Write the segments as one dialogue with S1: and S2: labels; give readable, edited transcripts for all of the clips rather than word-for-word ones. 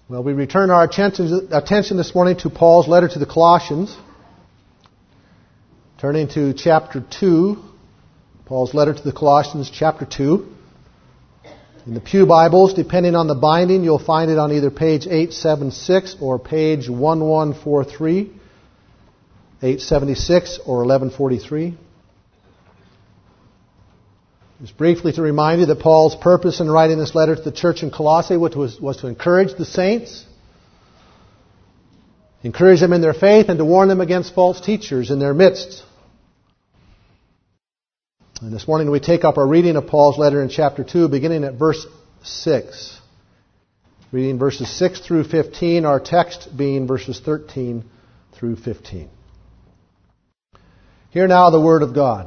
S1: Well, we return our attention this morning to Paul's letter to the Colossians. Turning to chapter 2, Paul's letter to the Colossians, chapter 2. In the Pew Bibles, depending on the binding, you'll find it on either page 876 or page 1143, 876 or 1143. Just briefly to remind you that Paul's purpose in writing this letter to the church in Colossae was to encourage the saints, encourage them in their faith, and to warn them against false teachers in their midst. And this morning we take up our reading of Paul's letter in chapter 2, beginning at verse 6. Reading verses 6 through 15, our text being verses 13 through 15. Hear now the word of God.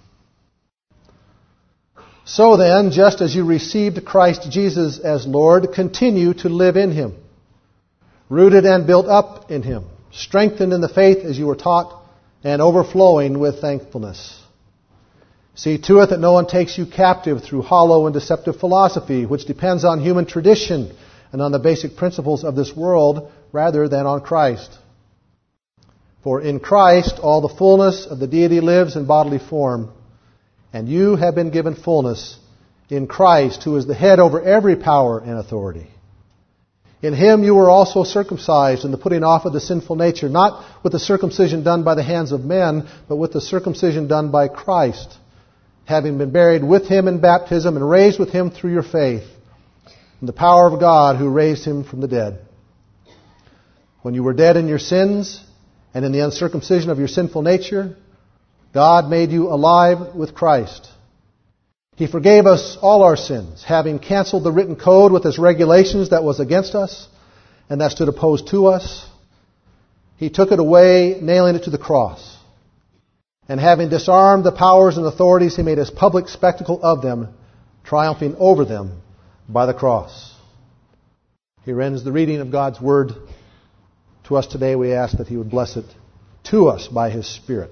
S1: So then, just as you received Christ Jesus as Lord, continue to live in Him, rooted and built up in Him, strengthened in the faith as you were taught, and overflowing with thankfulness. See to it that no one takes you captive through hollow and deceptive philosophy, which depends on human tradition and on the basic principles of this world rather than on Christ. For in Christ all the fullness of the deity lives in bodily form, and you have been given fullness in Christ, who is the head over every power and authority. In Him you were also circumcised in the putting off of the sinful nature, not with the circumcision done by the hands of men, but with the circumcision done by Christ, having been buried with Him in baptism and raised with Him through your faith, in the power of God who raised Him from the dead. When you were dead in your sins and in the uncircumcision of your sinful nature, God made you alive with Christ. He forgave us all our sins, having canceled the written code with its regulations that was against us and that stood opposed to us. He took it away, nailing it to the cross. And having disarmed the powers and authorities, He made a public spectacle of them, triumphing over them by the cross. Here ends the reading of God's Word to us today. We ask that He would bless it to us by His Spirit.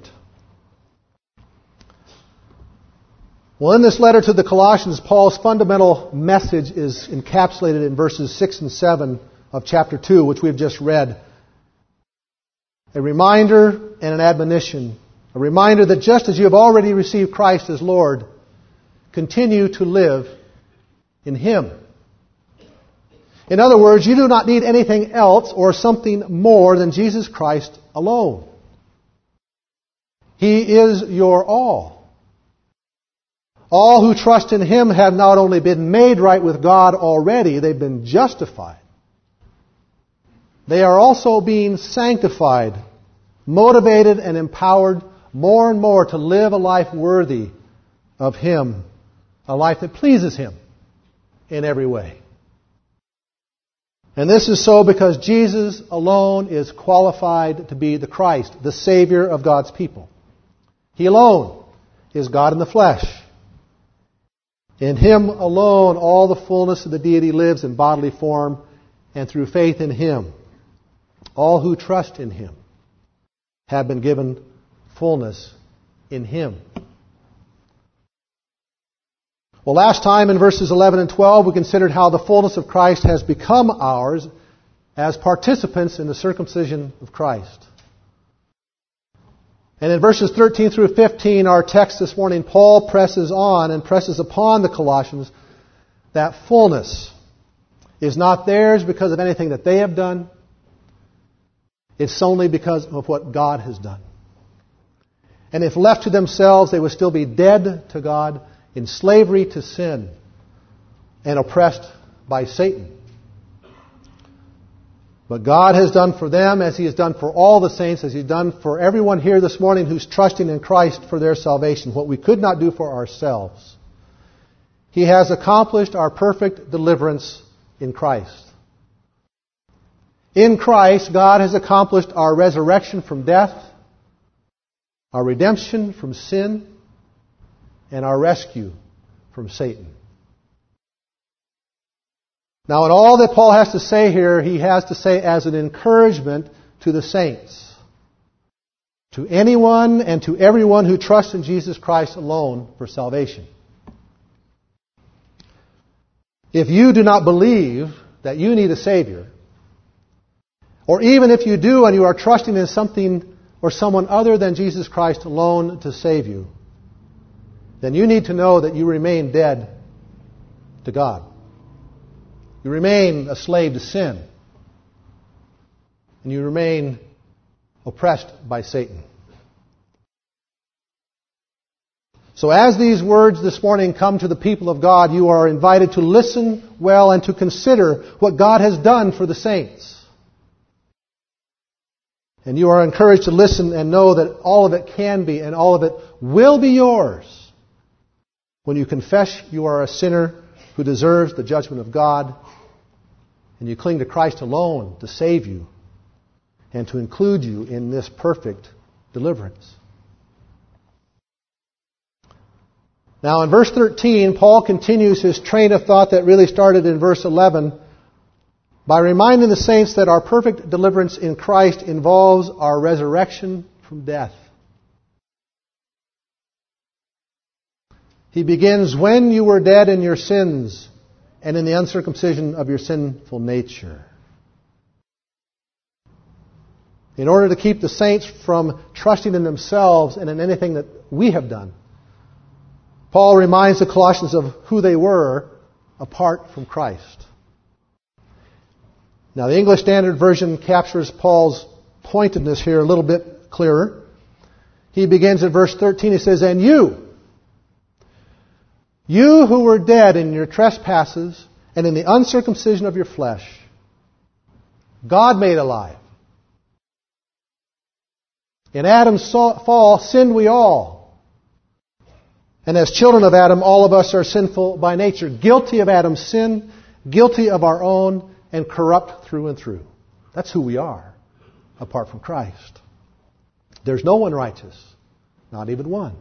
S1: Well, in this letter to the Colossians, Paul's fundamental message is encapsulated in verses 6 and 7 of chapter 2, which we've just read. A reminder and an admonition. A reminder that just as you have already received Christ as Lord, continue to live in Him. In other words, you do not need anything else or something more than Jesus Christ alone. He is your all. All who trust in Him have not only been made right with God already, they've been justified. They are also being sanctified, motivated and empowered more and more to live a life worthy of Him, a life that pleases Him in every way. And this is so because Jesus alone is qualified to be the Christ, the Savior of God's people. He alone is God in the flesh. In Him alone, all the fullness of the deity lives in bodily form, and through faith in Him, all who trust in Him have been given fullness in Him. Well, last time in verses 11 and 12, we considered how the fullness of Christ has become ours as participants in the circumcision of Christ. And in verses 13 through 15, our text this morning, Paul presses on and presses upon the Colossians that fullness is not theirs because of anything that they have done. It's only because of what God has done. And if left to themselves, they would still be dead to God, in slavery to sin, and oppressed by Satan. But God has done for them as He has done for all the saints, as He's done for everyone here this morning who's trusting in Christ for their salvation, what we could not do for ourselves. He has accomplished our perfect deliverance in Christ. In Christ, God has accomplished our resurrection from death, our redemption from sin, and our rescue from Satan. Now, in all that Paul has to say here, he has to say as an encouragement to the saints, to anyone and to everyone who trusts in Jesus Christ alone for salvation. If you do not believe that you need a Savior, or even if you do and you are trusting in something or someone other than Jesus Christ alone to save you, then you need to know that you remain dead to God. You remain a slave to sin. And you remain oppressed by Satan. So as these words this morning come to the people of God, you are invited to listen well and to consider what God has done for the saints. And you are encouraged to listen and know that all of it can be and all of it will be yours when you confess you are a sinner who deserves the judgment of God, and you cling to Christ alone to save you and to include you in this perfect deliverance. Now in verse 13, Paul continues his train of thought that really started in verse 11 by reminding the saints that our perfect deliverance in Christ involves our resurrection from death. He begins, when you were dead in your sins and in the uncircumcision of your sinful nature. In order to keep the saints from trusting in themselves and in anything that we have done, Paul reminds the Colossians of who they were apart from Christ. Now, the English Standard Version captures Paul's pointedness here a little bit clearer. He begins at verse 13. He says, and you who were dead in your trespasses and in the uncircumcision of your flesh, God made alive. In Adam's fall, sinned we all. And as children of Adam, all of us are sinful by nature, guilty of Adam's sin, guilty of our own, and corrupt through and through. That's who we are, apart from Christ. There's no one righteous, not even one.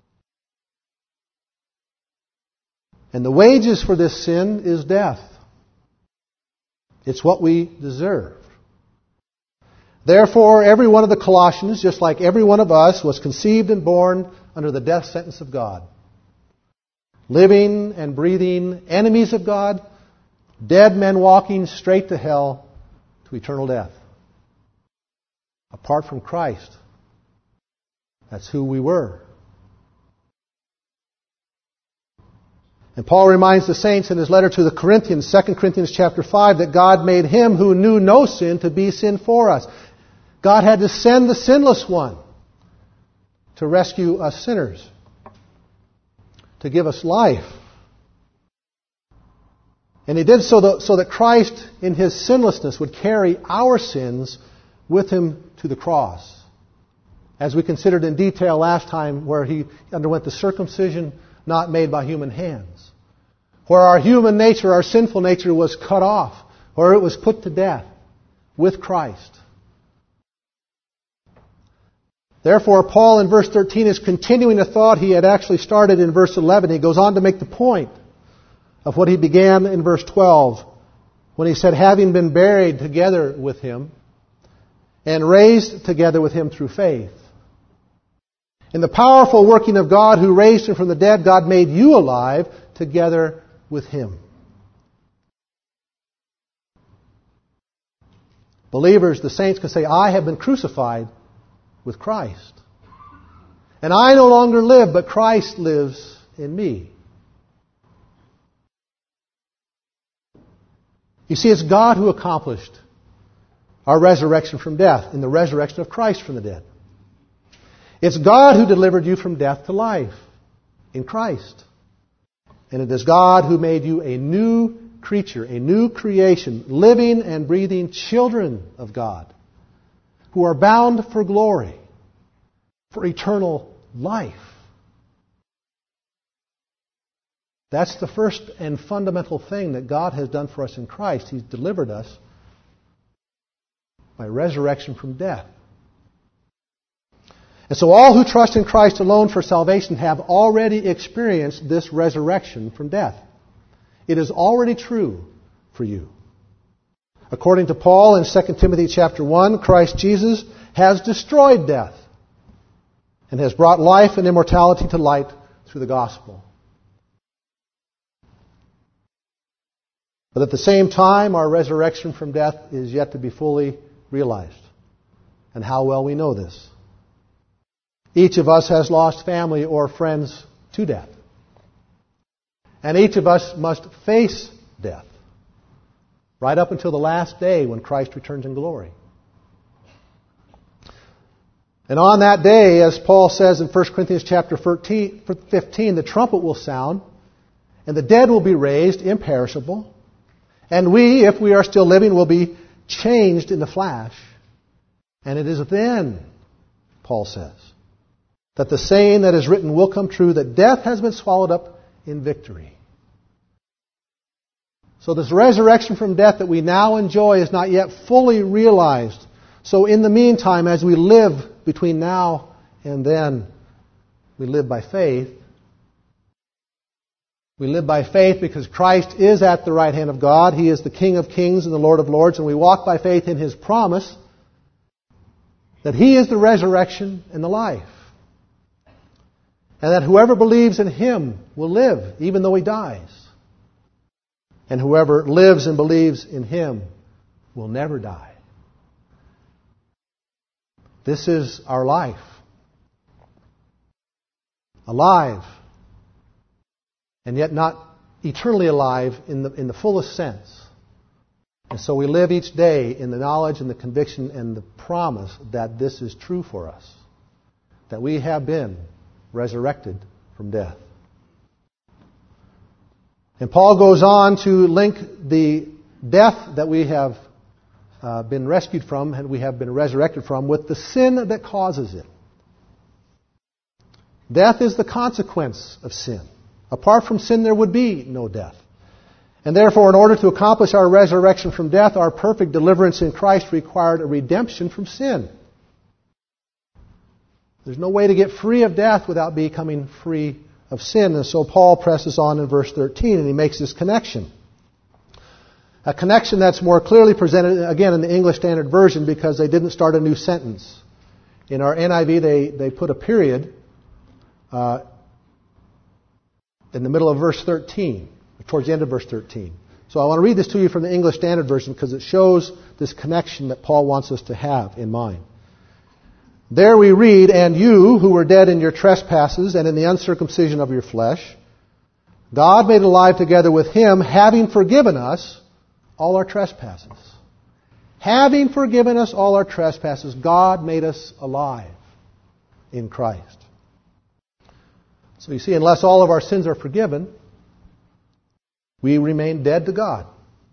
S1: And the wages for this sin is death. It's what we deserve. Therefore, every one of the Colossians, just like every one of us, was conceived and born under the death sentence of God. Living and breathing enemies of God, dead men walking straight to hell, to eternal death. Apart from Christ, that's who we were. And Paul reminds the saints in his letter to the Corinthians, 2 Corinthians chapter 5, that God made Him who knew no sin to be sin for us. God had to send the sinless one to rescue us sinners, to give us life. And He did so that Christ, in His sinlessness, would carry our sins with Him to the cross. As we considered in detail last time, where He underwent the circumcision not made by human hands. Where our human nature, our sinful nature was cut off. Where it was put to death with Christ. Therefore, Paul in verse 13 is continuing a thought he had actually started in verse 11. He goes on to make the point of what he began in verse 12, when he said, having been buried together with Him and raised together with Him through faith. In the powerful working of God who raised Him from the dead, God made you alive together with Him. Believers, the saints can say, I have been crucified with Christ. And I no longer live, but Christ lives in me. You see, it's God who accomplished our resurrection from death in the resurrection of Christ from the dead. It's God who delivered you from death to life in Christ. And it is God who made you a new creature, a new creation, living and breathing children of God, who are bound for glory, for eternal life. That's the first and fundamental thing that God has done for us in Christ. He's delivered us by resurrection from death. And so all who trust in Christ alone for salvation have already experienced this resurrection from death. It is already true for you. According to Paul in 2 Timothy chapter 1, Christ Jesus has destroyed death and has brought life and immortality to light through the gospel. But at the same time, our resurrection from death is yet to be fully realized, and how well we know this. Each of us has lost family or friends to death. And each of us must face death, right up until the last day when Christ returns in glory. And on that day, as Paul says in 1 Corinthians chapter 15, the trumpet will sound, and the dead will be raised imperishable, and we, if we are still living, will be changed in the flash. And it is then, Paul says, that the saying that is written will come true, that death has been swallowed up in victory. So this resurrection from death that we now enjoy is not yet fully realized. So in the meantime, as we live between now and then, we live by faith. We live by faith because Christ is at the right hand of God. He is the King of kings and the Lord of lords. And we walk by faith in His promise that He is the resurrection and the life. And that whoever believes in Him will live even though he dies. And whoever lives and believes in Him will never die. This is our life. Alive. And yet not eternally alive in the fullest sense. And so we live each day in the knowledge and the conviction and the promise that this is true for us. That we have been resurrected from death. And Paul goes on to link the death that we have been rescued from and we have been resurrected from with the sin that causes it. Death is the consequence of sin. Apart from sin, there would be no death. And therefore, in order to accomplish our resurrection from death, our perfect deliverance in Christ required a redemption from sin. There's no way to get free of death without becoming free of sin. And so Paul presses on in verse 13 and he makes this connection. A connection that's more clearly presented, again, in the English Standard Version because they didn't start a new sentence. In our NIV, they put a period in the middle of verse 13, towards the end of verse 13. So I want to read this to you from the English Standard Version because it shows this connection that Paul wants us to have in mind. There we read, "And you, who were dead in your trespasses and in the uncircumcision of your flesh, God made alive together with Him, having forgiven us all our trespasses." Having forgiven us all our trespasses, God made us alive in Christ. So you see, unless all of our sins are forgiven, we remain dead to God.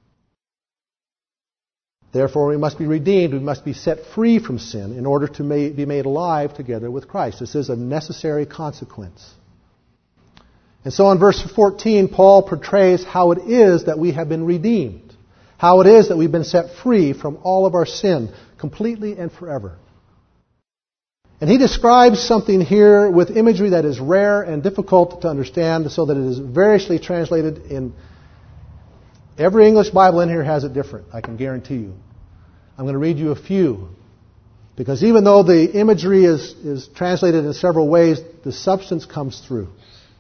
S1: Therefore, we must be redeemed. We must be set free from sin in order to be made alive together with Christ. This is a necessary consequence. And so in verse 14, Paul portrays how it is that we have been redeemed. How it is that we've been set free from all of our sin, completely and forever. And he describes something here with imagery that is rare and difficult to understand, so that it is variously translated in every English Bible in here has it different, I can guarantee you. I'm going to read you a few. Because even though the imagery is translated in several ways, the substance comes through.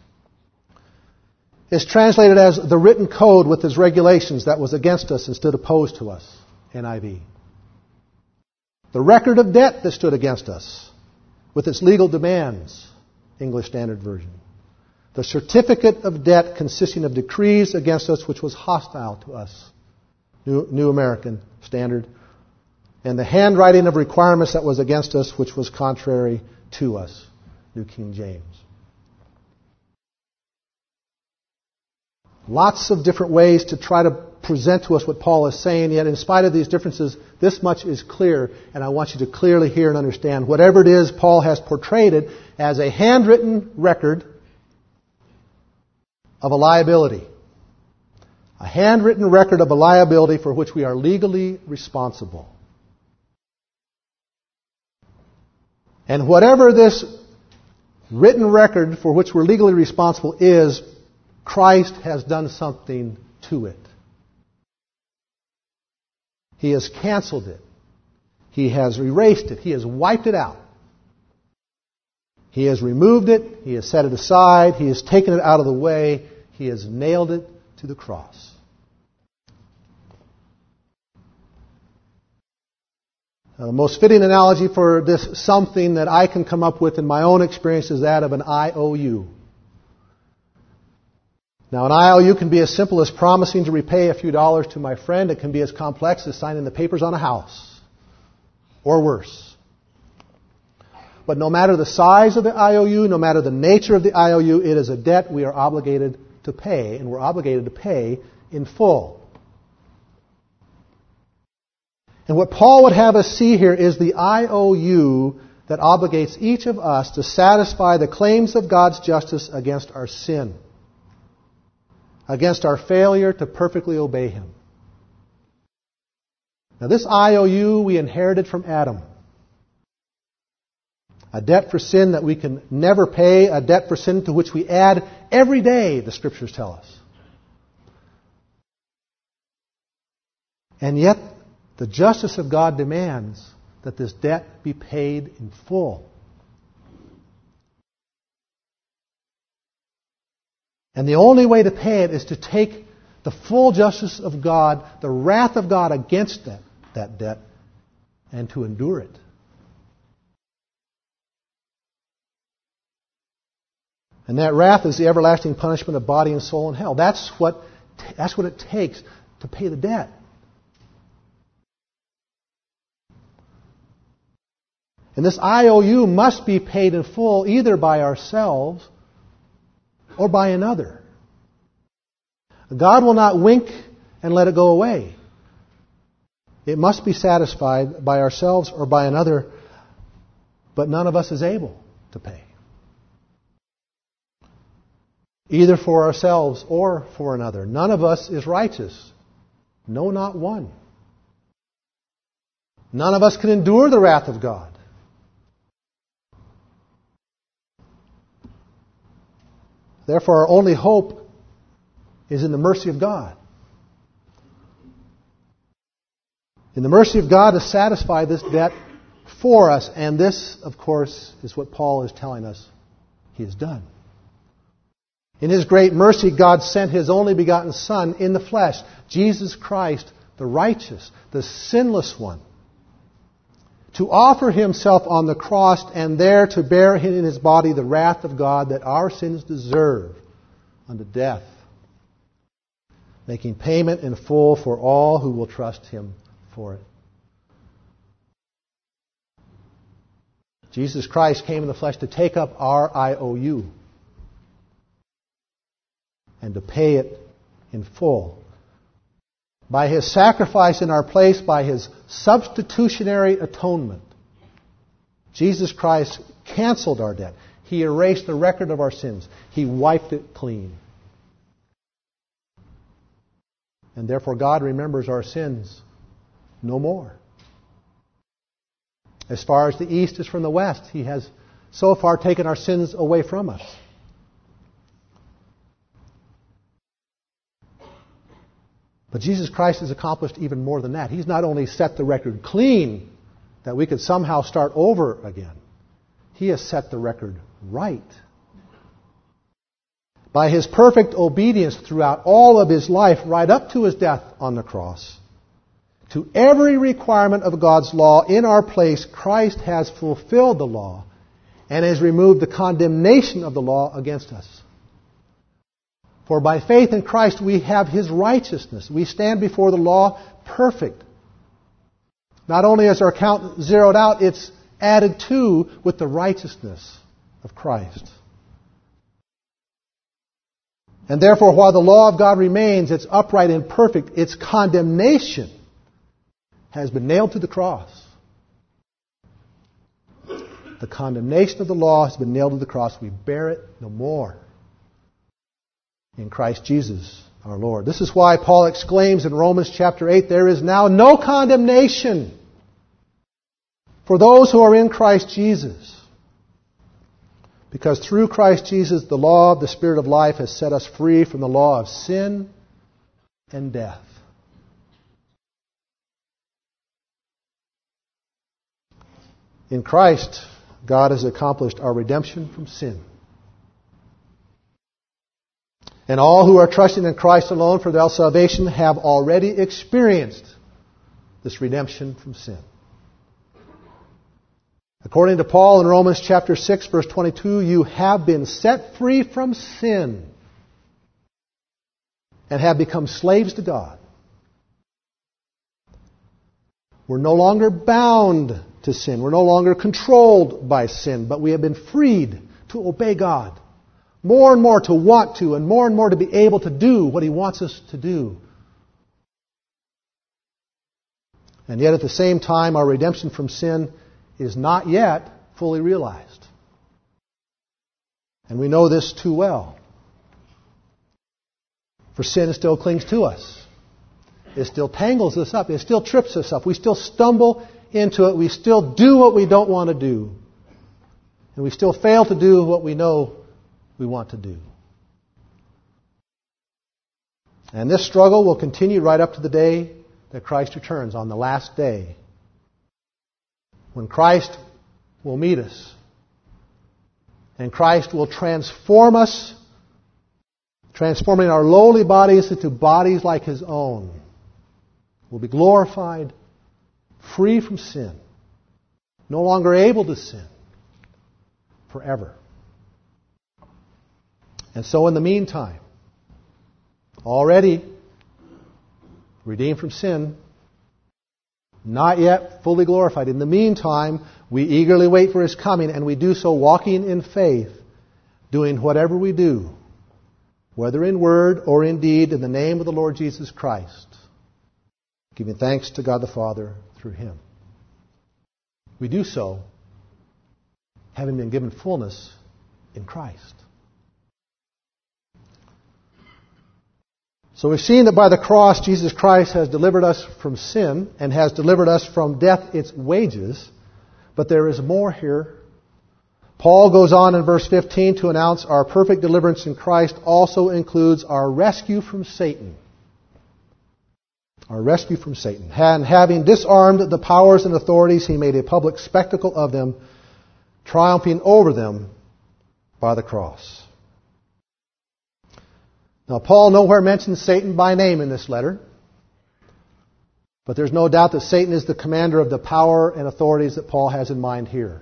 S1: It's translated as the written code with its regulations that was against us and stood opposed to us, NIV. The record of debt that stood against us with its legal demands, English Standard Version. The certificate of debt consisting of decrees against us which was hostile to us, New American Standard. And the handwriting of requirements that was against us which was contrary to us, New King James. Lots of different ways to try to present to us what Paul is saying, yet in spite of these differences, this much is clear, and I want you to clearly hear and understand. Whatever it is, Paul has portrayed it as a handwritten record of a liability. A handwritten record of a liability for which we are legally responsible. And whatever this written record for which we're legally responsible is, Christ has done something to it. He has canceled it. He has erased it. He has wiped it out. He has removed it. He has set it aside. He has taken it out of the way. He has nailed it to the cross. The most fitting analogy for this something that I can come up with in my own experience is that of an IOU. Now, an IOU can be as simple as promising to repay a few dollars to my friend. It can be as complex as signing the papers on a house, or worse. But no matter the size of the IOU, no matter the nature of the IOU, it is a debt we are obligated to pay, and we're obligated to pay in full. And what Paul would have us see here is the IOU that obligates each of us to satisfy the claims of God's justice against our sin, against our failure to perfectly obey Him. Now, this IOU we inherited from Adam. A debt for sin that we can never pay, a debt for sin to which we add every day, the Scriptures tell us. And yet, the justice of God demands that this debt be paid in full. And the only way to pay it is to take the full justice of God, the wrath of God against that debt, and to endure it. And that wrath is the everlasting punishment of body and soul in hell. That's what it takes to pay the debt. And this IOU must be paid in full either by ourselves or by another. God will not wink and let it go away. It must be satisfied by ourselves or by another, but none of us is able to pay. Either for ourselves or for another. None of us is righteous. No, not one. None of us can endure the wrath of God. Therefore, our only hope is in the mercy of God. In the mercy of God to satisfy this debt for us. And this, of course, is what Paul is telling us He has done. In His great mercy, God sent His only begotten Son in the flesh, Jesus Christ, the righteous, the sinless one, to offer Himself on the cross and there to bear in His body the wrath of God that our sins deserve unto death, making payment in full for all who will trust Him for it. Jesus Christ came in the flesh to take up our IOU and to pay it in full. By His sacrifice in our place, by His substitutionary atonement, Jesus Christ canceled our debt. He erased the record of our sins. He wiped it clean. And therefore God remembers our sins no more. As far as the east is from the west, He has so far taken our sins away from us. But Jesus Christ has accomplished even more than that. He's not only set the record clean that we could somehow start over again. He has set the record right. By His perfect obedience throughout all of His life, right up to His death on the cross, to every requirement of God's law in our place, Christ has fulfilled the law and has removed the condemnation of the law against us. For by faith in Christ we have His righteousness. We stand before the law perfect. Not only is our count zeroed out, it's added to with the righteousness of Christ. And therefore, while the law of God remains, it's upright and perfect, its condemnation has been nailed to the cross. The condemnation of the law has been nailed to the cross. We bear it no more in Christ Jesus our Lord. This is why Paul exclaims in Romans chapter 8, there is now no condemnation for those who are in Christ Jesus. Because through Christ Jesus, the law of the Spirit of life has set us free from the law of sin and death. In Christ, God has accomplished our redemption from sin. And all who are trusting in Christ alone for their salvation have already experienced this redemption from sin. According to Paul in Romans chapter 6, verse 22, you have been set free from sin and have become slaves to God. We're no longer bound to sin. We're no longer controlled by sin, but we have been freed to obey God. More and more to want to, and more to be able to do what He wants us to do. And yet at the same time, our redemption from sin is not yet fully realized. And we know this too well. For sin still clings to us. It still tangles us up. It still trips us up. We still stumble into it. We still do what we don't want to do. And we still fail to do what we know we want to do. And this struggle will continue right up to the day that Christ returns, on the last day, when Christ will meet us. And Christ will transform us, transforming our lowly bodies into bodies like His own. We'll be glorified, free from sin, no longer able to sin, forever. And so in the meantime, already redeemed from sin, not yet fully glorified. In the meantime, we eagerly wait for His coming, and we do so walking in faith, doing whatever we do, whether in word or in deed, in the name of the Lord Jesus Christ, giving thanks to God the Father through Him. We do so having been given fullness in Christ. So we've seen that by the cross, Jesus Christ has delivered us from sin and has delivered us from death, its wages. But there is more here. Paul goes on in verse 15 to announce our perfect deliverance in Christ also includes our rescue from Satan. Our rescue from Satan. And having disarmed the powers and authorities, He made a public spectacle of them, triumphing over them by the cross. Now, Paul nowhere mentions Satan by name in this letter. But there's no doubt that Satan is the commander of the power and authorities that Paul has in mind here.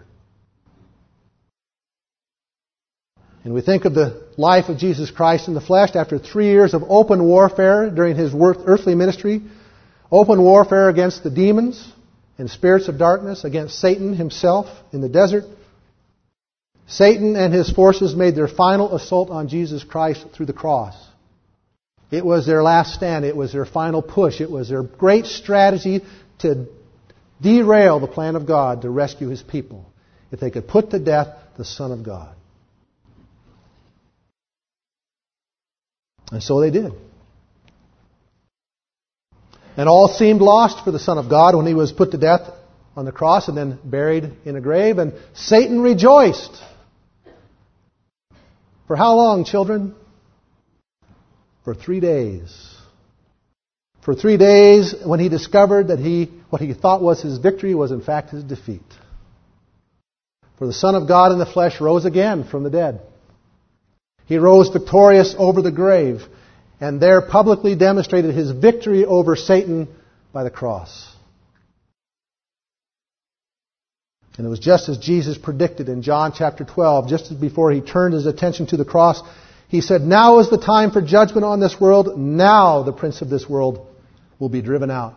S1: And we think of the life of Jesus Christ in the flesh after 3 years of open warfare during His earthly ministry. Open warfare against the demons and spirits of darkness, against Satan himself in the desert. Satan and his forces made their final assault on Jesus Christ through the cross. It was their last stand. It was their final push. It was their great strategy to derail the plan of God to rescue His people, if they could put to death the Son of God. And so they did. And all seemed lost for the Son of God when He was put to death on the cross and then buried in a grave. And Satan rejoiced. For how long, children? For 3 days. For 3 days, when he discovered that what he thought was his victory was in fact his defeat. For the Son of God in the flesh rose again from the dead. He rose victorious over the grave, and there publicly demonstrated His victory over Satan by the cross. And it was just as Jesus predicted in John chapter 12, just as before He turned His attention to the cross. He said, now is the time for judgment on this world. Now the prince of this world will be driven out.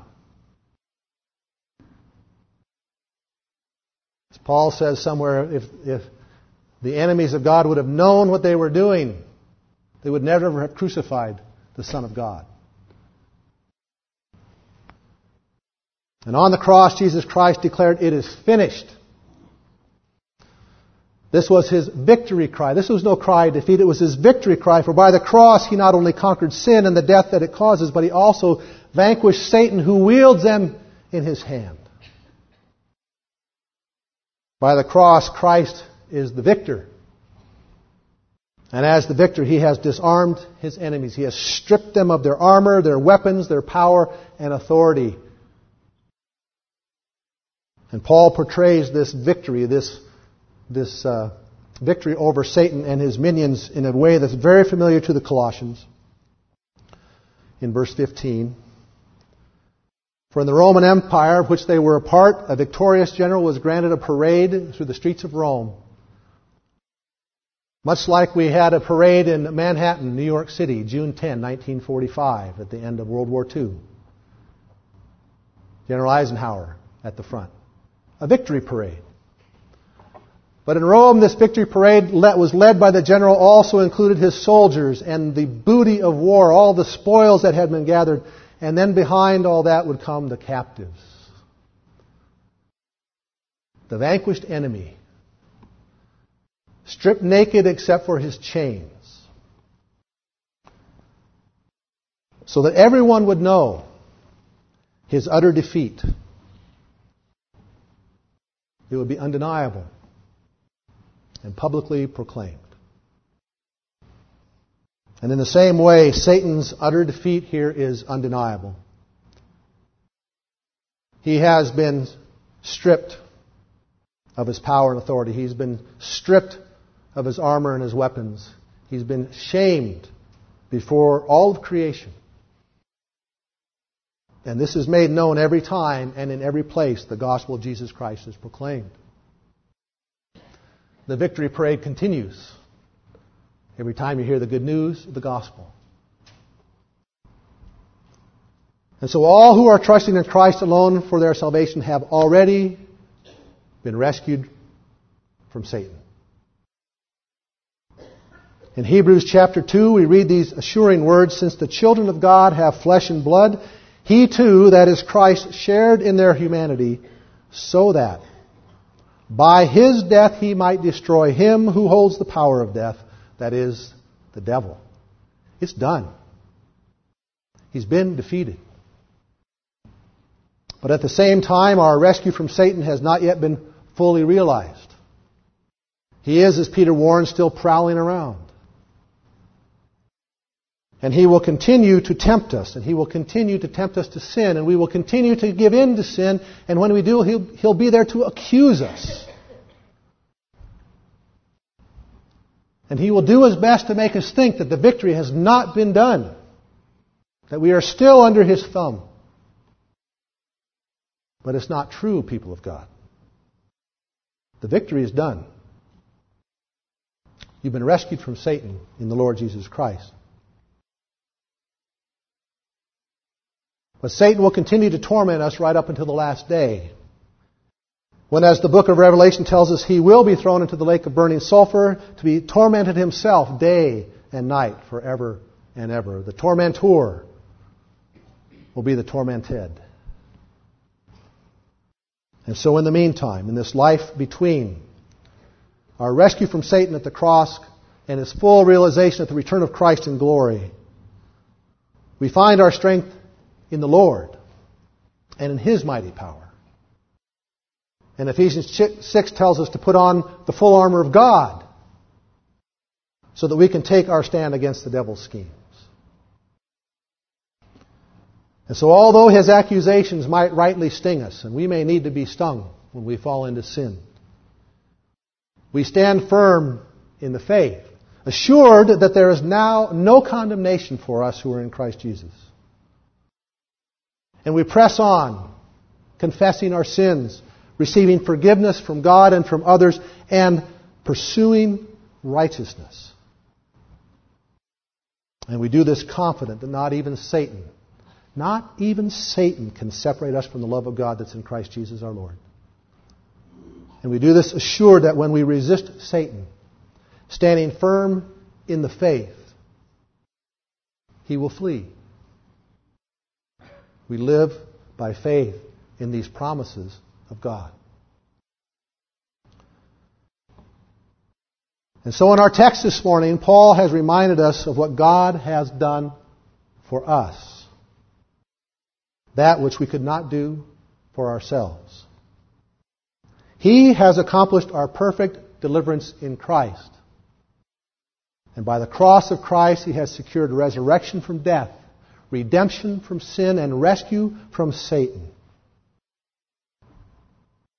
S1: As Paul says somewhere, if the enemies of God would have known what they were doing, they would never have crucified the Son of God. And on the cross, Jesus Christ declared, it is finished. This was His victory cry. This was no cry of defeat. It was His victory cry. For by the cross, He not only conquered sin and the death that it causes, but He also vanquished Satan, who wields them in His hand. By the cross, Christ is the victor. And as the victor, He has disarmed His enemies. He has stripped them of their armor, their weapons, their power, and authority. And Paul portrays this victory, this victory over Satan and his minions in a way that's very familiar to the Colossians. In verse 15, For in the Roman Empire, of which they were a part, a victorious general was granted a parade through the streets of Rome. Much like we had a parade in Manhattan, New York City, June 10, 1945, at the end of World War II. General Eisenhower at the front. A victory parade. But in Rome, this victory parade was led by the general, also included his soldiers and the booty of war, all the spoils that had been gathered. And then behind all that would come the captives. The vanquished enemy, stripped naked except for his chains, so that everyone would know his utter defeat. It would be undeniable and publicly proclaimed. And in the same way, Satan's utter defeat here is undeniable. He has been stripped of his power and authority. He's been stripped of his armor and his weapons. He's been shamed before all of creation. And this is made known every time and in every place the gospel of Jesus Christ is proclaimed. The victory parade continues every time you hear the good news of the gospel. And so all who are trusting in Christ alone for their salvation have already been rescued from Satan. In Hebrews chapter 2, we read these assuring words, "Since the children of God have flesh and blood, He too, that is Christ, shared in their humanity, so that by His death He might destroy him who holds the power of death, that is, the devil." It's done. He's been defeated. But at the same time, our rescue from Satan has not yet been fully realized. He is, as Peter warned, still prowling around. And he will continue to tempt us, and he will continue to tempt us to sin, and we will continue to give in to sin, and when we do, he'll be there to accuse us. And he will do his best to make us think that the victory has not been done, that we are still under his thumb. But it's not true, people of God. The victory is done. You've been rescued from Satan in the Lord Jesus Christ. But Satan will continue to torment us right up until the last day, when, as the book of Revelation tells us, he will be thrown into the lake of burning sulfur to be tormented himself day and night forever and ever. The tormentor will be the tormented. And so in the meantime, in this life between our rescue from Satan at the cross and his full realization at the return of Christ in glory, we find our strength in the Lord and in His mighty power. And Ephesians 6 tells us to put on the full armor of God so that we can take our stand against the devil's schemes. And so although his accusations might rightly sting us, and we may need to be stung when we fall into sin, we stand firm in the faith, assured that there is now no condemnation for us who are in Christ Jesus. And we press on, confessing our sins, receiving forgiveness from God and from others, and pursuing righteousness. And we do this confident that not even Satan can separate us from the love of God that's in Christ Jesus our Lord. And we do this assured that when we resist Satan, standing firm in the faith, he will flee. We live by faith in these promises of God. And so in our text this morning, Paul has reminded us of what God has done for us. That which we could not do for ourselves. He has accomplished our perfect deliverance in Christ. And by the cross of Christ, He has secured resurrection from death, redemption from sin, and rescue from Satan.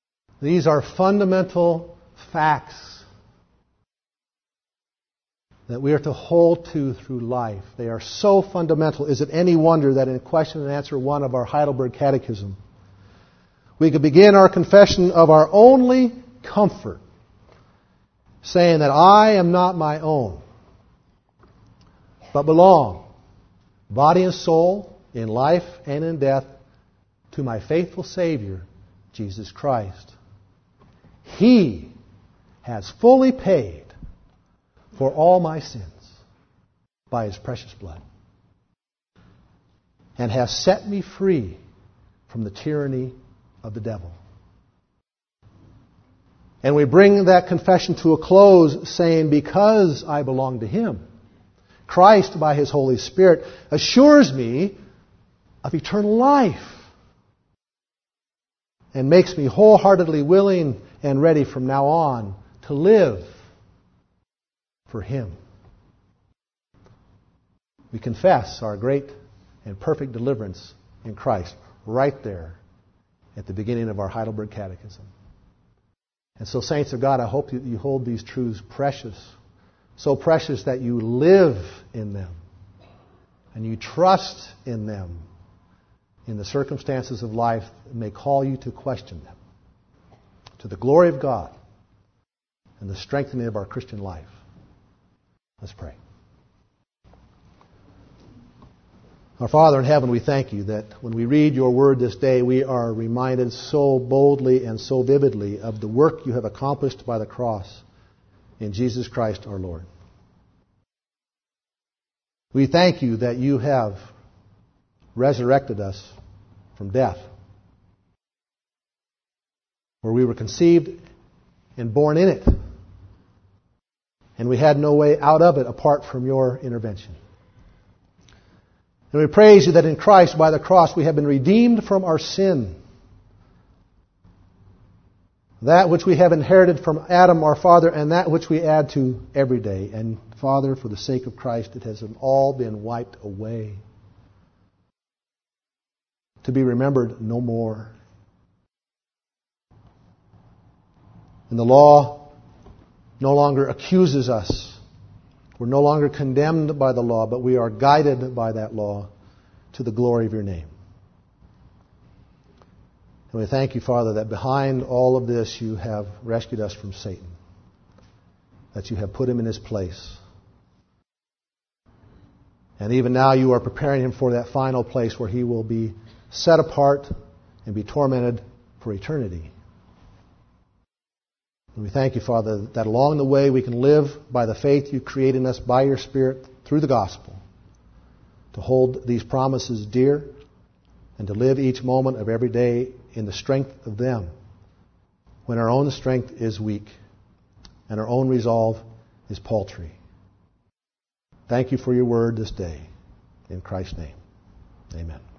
S1: These are fundamental facts that we are to hold to through life. They are so fundamental. Is it any wonder that in question and answer 1 of our Heidelberg Catechism, we could begin our confession of our only comfort, saying that I am not my own, but belong, body and soul, in life and in death, to my faithful Savior, Jesus Christ. He has fully paid for all my sins by His precious blood, and has set me free from the tyranny of the devil. And we bring that confession to a close saying, because I belong to Him, Christ, by His Holy Spirit, assures me of eternal life and makes me wholeheartedly willing and ready from now on to live for Him. We confess our great and perfect deliverance in Christ right there at the beginning of our Heidelberg Catechism. And so, saints of God, I hope that you hold these truths precious, so precious that you live in them and you trust in them in the circumstances of life that may call you to question them, to the glory of God and the strengthening of our Christian life. Let's pray. Our Father in heaven, we thank You that when we read Your Word this day, we are reminded so boldly and so vividly of the work You have accomplished by the cross in Jesus Christ our Lord. We thank You that You have resurrected us from death, where we were conceived and born in it, and we had no way out of it apart from Your intervention. And we praise You that in Christ, by the cross, we have been redeemed from our sin. That which we have inherited from Adam, our father, and that which we add to every day. And Father, for the sake of Christ, it has all been wiped away, to be remembered no more. And the law no longer accuses us. We're no longer condemned by the law, but we are guided by that law to the glory of Your name. And we thank You, Father, that behind all of this You have rescued us from Satan, that You have put him in his place. And even now You are preparing him for that final place where he will be set apart and be tormented for eternity. And we thank You, Father, that along the way we can live by the faith You create in us by Your Spirit through the gospel, to hold these promises dear and to live each moment of every day in the strength of them when our own strength is weak and our own resolve is paltry. Thank You for Your word this day. In Christ's name, amen.